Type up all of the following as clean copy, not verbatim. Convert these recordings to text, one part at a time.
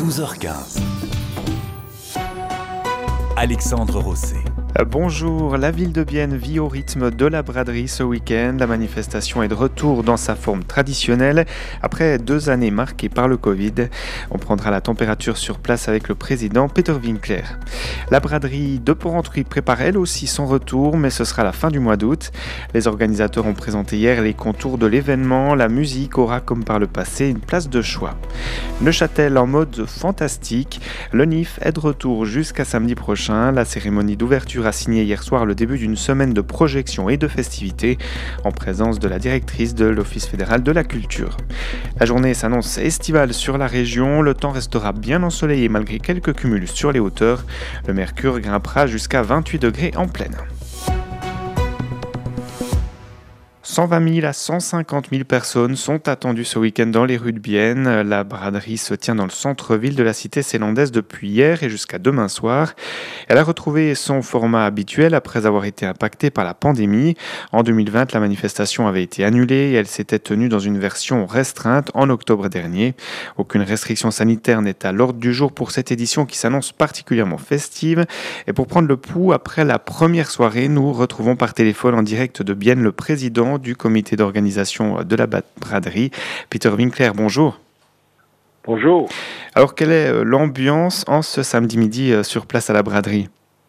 12h15. Alexandre Rosset. Bonjour, la ville de Bienne vit au rythme de la braderie ce week-end. La manifestation est de retour dans sa forme traditionnelle après 2 années marquées par le Covid. On prendra la température sur place avec le président Peter Winkler. La braderie de Porrentruy prépare elle aussi son retour, mais ce sera à la fin du mois d'août. Les organisateurs ont présenté hier les contours de l'événement. La musique aura, comme par le passé, une place de choix. Neuchâtel en mode fantastique. Le NIF est de retour jusqu'à samedi prochain. La cérémonie d'ouverture a signé hier soir le début d'une semaine de projections et de festivités en présence de la directrice de l'Office fédéral de la culture. La journée s'annonce estivale sur la région. Le temps restera bien ensoleillé malgré quelques cumuls sur les hauteurs. Le mercure grimpera jusqu'à 28 degrés en pleine. 120 000 à 150 000 personnes sont attendues ce week-end dans les rues de Bienne. La braderie se tient dans le centre-ville de la cité zélandaise depuis hier et jusqu'à demain soir. Elle a retrouvé son format habituel après avoir été impactée par la pandémie. En 2020, la manifestation avait été annulée et elle s'était tenue dans une version restreinte en octobre dernier. Aucune restriction sanitaire n'est à l'ordre du jour pour cette édition qui s'annonce particulièrement festive. Et pour prendre le pouls, après la première soirée, nous retrouvons par téléphone en direct de Bienne le président du comité d'organisation de la braderie, Peter Winkler. Bonjour. Bonjour. Alors, quelle est l'ambiance en ce samedi midi sur place à la braderie?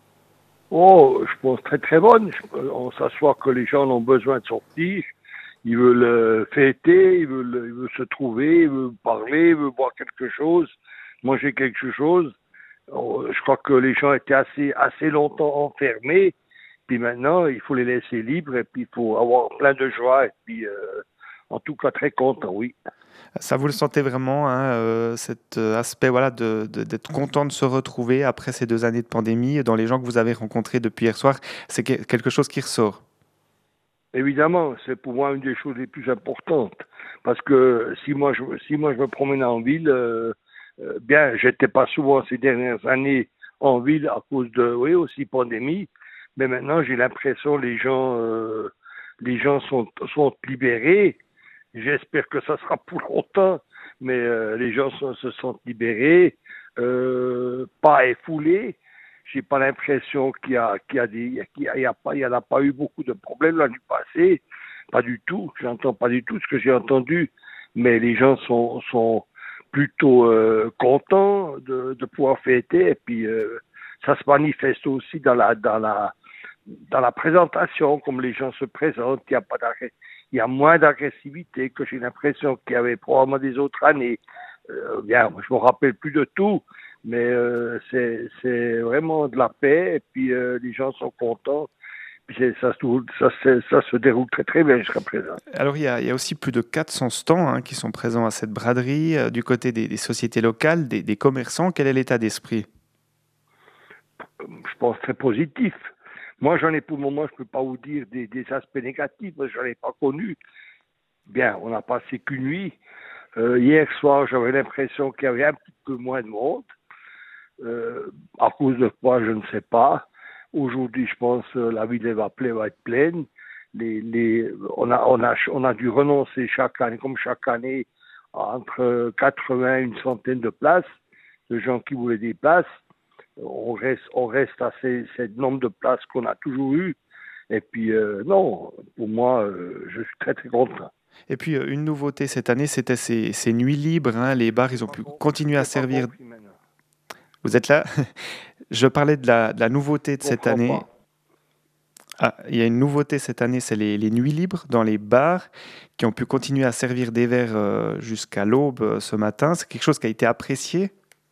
Oh, je pense très très bonne. On s'assoit que les gens ont besoin de sortir. Ils veulent fêter, ils veulent se trouver, ils veulent parler, ils veulent boire quelque chose, manger quelque chose. Je crois que les gens étaient assez longtemps enfermés. Puis maintenant, il faut les laisser libres et puis il faut avoir plein de joie. Et puis, en tout cas, très content, oui. Ça, vous le sentez vraiment, cet aspect d'être content de se retrouver après ces 2 années de pandémie, dans les gens que vous avez rencontrés depuis hier soir, c'est quelque chose qui ressort? Évidemment, c'est pour moi une des choses les plus importantes. Parce que si moi je me promenais en ville, bien, j'étais pas souvent ces dernières années en ville à cause de, oui, aussi pandémie. Mais maintenant, j'ai l'impression les gens sont libérés. J'espère que ça sera pour longtemps, mais les gens se sentent libérés, pas effoulés. J'ai pas l'impression qu'il y en a pas eu beaucoup de problèmes l'année passée. Pas du tout. J'entends pas du tout ce que j'ai entendu, mais les gens sont plutôt contents de pouvoir fêter et puis ça se manifeste aussi dans la présentation, comme les gens se présentent. Il y a moins d'agressivité que j'ai l'impression qu'il y avait probablement des autres années. Bien, je me rappelle plus de tout, mais c'est vraiment de la paix et puis les gens sont contents. Puis ça se déroule très très bien jusqu'à présent. Alors il y a aussi plus de 400 stands qui sont présents à cette braderie, du côté des sociétés locales, des commerçants. Quel est l'état d'esprit? Je pense très positif. Moi, j'en ai pour le moment, je peux pas vous dire des aspects négatifs, parce que j'en ai pas connu. Bien, on a passé qu'une nuit. Hier soir, j'avais l'impression qu'il y avait un petit peu moins de monde. À cause de quoi, je ne sais pas. Aujourd'hui, je pense la ville va être pleine. On a dû renoncer chaque année, comme chaque année, entre 80 et une centaine de places, de gens qui voulaient des places. On reste à ce nombre de places qu'on a toujours eu. Et puis, non, pour moi, je suis très, très content. Et puis, une nouveauté cette année, c'était ces nuits libres. Les bars, ils ont pu continuer à servir. Vous êtes là? Je parlais de la nouveauté de cette année. Il y a une nouveauté cette année, c'est les nuits libres dans les bars qui ont pu continuer à servir des verres jusqu'à l'aube ce matin. C'est quelque chose qui a été apprécié?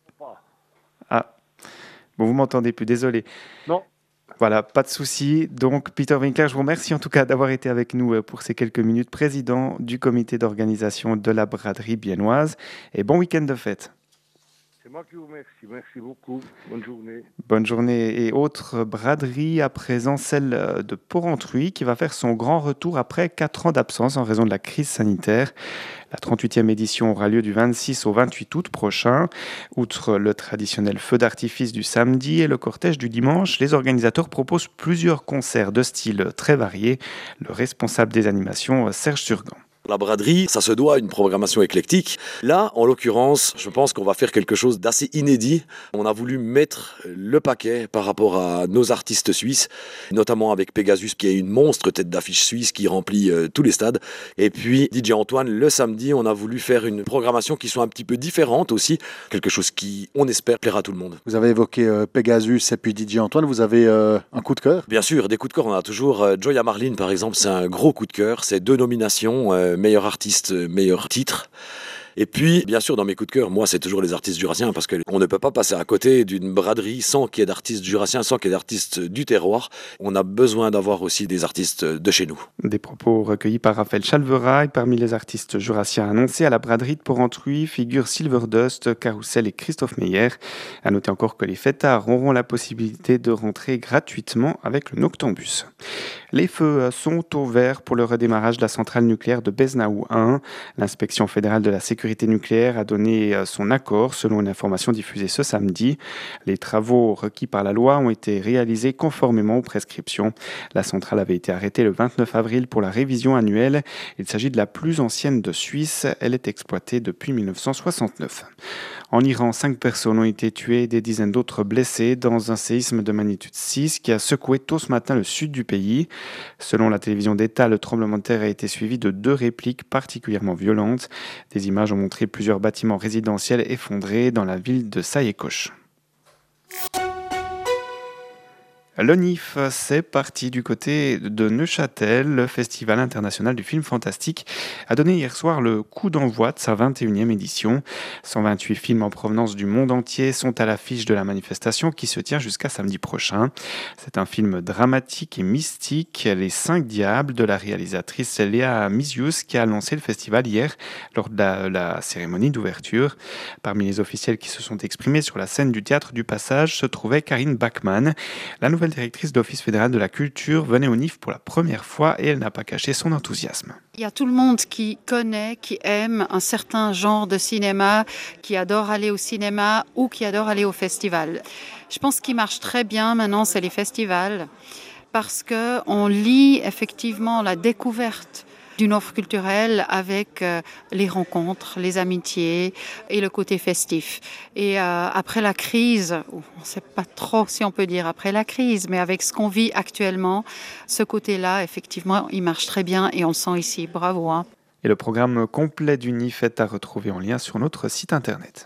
Bon, vous m'entendez plus, désolé. Non. Voilà, pas de souci. Donc, Peter Winkler, je vous remercie en tout cas d'avoir été avec nous pour ces quelques minutes, président du comité d'organisation de la braderie biennoise. Et bon week-end de fête. C'est moi qui vous remercie. Merci beaucoup. Bonne journée. Bonne journée. Et autre braderie à présent, celle de Porrentruy, qui va faire son grand retour après 4 ans d'absence en raison de la crise sanitaire. La 38e édition aura lieu du 26 au 28 août prochain. Outre le traditionnel feu d'artifice du samedi et le cortège du dimanche, les organisateurs proposent plusieurs concerts de styles très variés. Le responsable des animations, Serge Surgan. La braderie, ça se doit à une programmation éclectique. Là, en l'occurrence, je pense qu'on va faire quelque chose d'assez inédit. On a voulu mettre le paquet par rapport à nos artistes suisses, notamment avec Pegasus, qui est une monstre tête d'affiche suisse qui remplit tous les stades. Et puis DJ Antoine, le samedi, on a voulu faire une programmation qui soit un petit peu différente aussi, quelque chose qui, on espère, plaira à tout le monde. Vous avez évoqué Pegasus et puis DJ Antoine, vous avez un coup de cœur? Bien sûr, des coups de cœur, on a toujours Joya Marlin par exemple, c'est un gros coup de cœur, c'est 2 nominations, meilleur artiste, meilleur titre. Et puis, bien sûr, dans mes coups de cœur, moi, c'est toujours les artistes jurassiens parce qu'on ne peut pas passer à côté d'une braderie sans qu'il y ait d'artistes jurassiens, sans qu'il y ait d'artistes du terroir. On a besoin d'avoir aussi des artistes de chez nous. Des propos recueillis par Raphaël Chalveraille. Parmi les artistes jurassiens annoncés à la braderie de Porrentruy figurent Silverdust, Carousel et Christophe Meyer. À noter encore que les fêtards auront la possibilité de rentrer gratuitement avec le Noctambus. Les feux sont au vert pour le redémarrage de la centrale nucléaire de Besnaou 1. L'inspection fédérale de la sécurité nucléaire a donné son accord selon une information diffusée ce samedi. Les travaux requis par la loi ont été réalisés conformément aux prescriptions. La centrale avait été arrêtée le 29 avril pour la révision annuelle. Il s'agit de la plus ancienne de Suisse. Elle est exploitée depuis 1969. En Iran, 5 personnes ont été tuées et des dizaines d'autres blessées dans un séisme de magnitude 6 qui a secoué tôt ce matin le sud du pays. Selon la télévision d'État, le tremblement de terre a été suivi de 2 répliques particulièrement violentes. Des images ont montré plusieurs bâtiments résidentiels effondrés dans la ville de Sayekosh. Le NIF, c'est parti du côté de Neuchâtel. Le Festival international du film fantastique a donné hier soir le coup d'envoi de sa 21e édition. 128 films en provenance du monde entier sont à l'affiche de la manifestation qui se tient jusqu'à samedi prochain. C'est un film dramatique et mystique, Les 5 Diables, de la réalisatrice Léa Misius, qui a lancé le festival hier lors de la cérémonie d'ouverture. Parmi les officiels qui se sont exprimés sur la scène du Théâtre du Passage se trouvait Karine Bachmann. La nouvelle directrice de l'Office fédéral de la culture venait au NIF pour la première fois et elle n'a pas caché son enthousiasme. Il y a tout le monde qui connaît, qui aime un certain genre de cinéma, qui adore aller au cinéma ou qui adore aller au festival. Je pense qu'il marche très bien maintenant, c'est les festivals, parce qu'on lie effectivement la découverte d'une offre culturelle avec les rencontres, les amitiés et le côté festif. Et après la crise, on ne sait pas trop si on peut dire après la crise, mais avec ce qu'on vit actuellement, ce côté-là, effectivement, il marche très bien et on le sent ici. Bravo. Hein. Et le programme complet du NIF est à retrouver en lien sur notre site internet.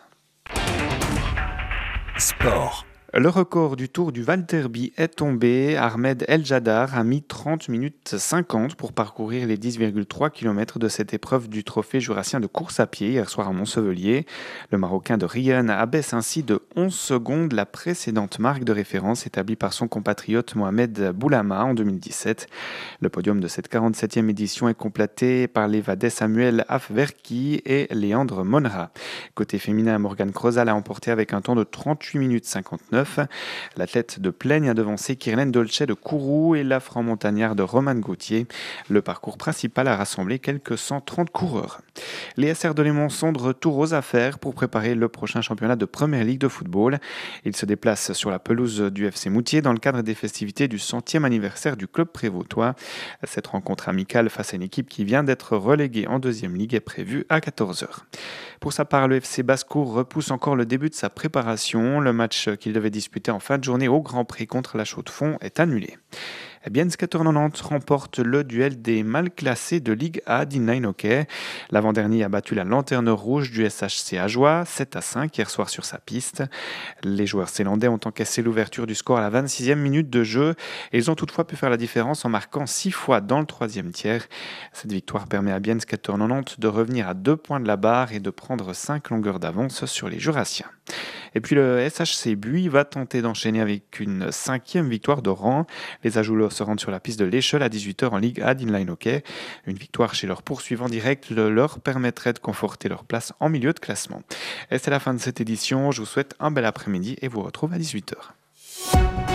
Sport. Le record du Tour du Val d'Herby est tombé. Ahmed El Jadar a mis 30 minutes 50 pour parcourir les 10,3 km de cette épreuve du trophée jurassien de course à pied hier soir à Montsevelier. Le Marocain de Rion abaisse ainsi de 11 secondes la précédente marque de référence établie par son compatriote Mohamed Boulama en 2017. Le podium de cette 47e édition est complété par l'Évadais Samuel Afwerki et Léandre Monra. Côté féminin, Morgane Crozal a emporté avec un temps de 38 minutes 59. L'athlète de Plaigne a devancé Kyrlène Dolce de Kourou et la franc-montagnard de Romane Gauthier. Le parcours principal a rassemblé quelques 130 coureurs. Les SR de Léman sont de retour aux affaires pour préparer le prochain championnat de Première Ligue de football. Ils se déplacent sur la pelouse du FC Moutier dans le cadre des festivités du 100e anniversaire du club prévôtois. Cette rencontre amicale face à une équipe qui vient d'être reléguée en 2e Ligue est prévue à 14h. Pour sa part, le FC Basse-Cour repousse encore le début de sa préparation. Le match qu'il devait disputé en fin de journée au Grand Prix contre la Chaux-de-Fonds est annulé. Bienne-Skater 90 remporte le duel des mal classés de Ligue A d'inline hockey. L'avant-dernier a battu la lanterne rouge du SHC Ajoie 7-5 hier soir sur sa piste. Les joueurs zélandais ont encaissé l'ouverture du score à la 26e minute de jeu et ils ont toutefois pu faire la différence en marquant 6 fois dans le 3e tiers. Cette victoire permet à Bienne-Skater 90 de revenir à 2 points de la barre et de prendre 5 longueurs d'avance sur les Jurassiens. Et puis le SHC Buis va tenter d'enchaîner avec une 5e victoire de rang. Les Ajoulots se rendent sur la piste de l'Échelle à 18h en Ligue A d'inline hockey. Une victoire chez leur poursuivant direct leur permettrait de conforter leur place en milieu de classement. Et c'est la fin de cette édition. Je vous souhaite un bel après-midi et vous retrouve à 18h.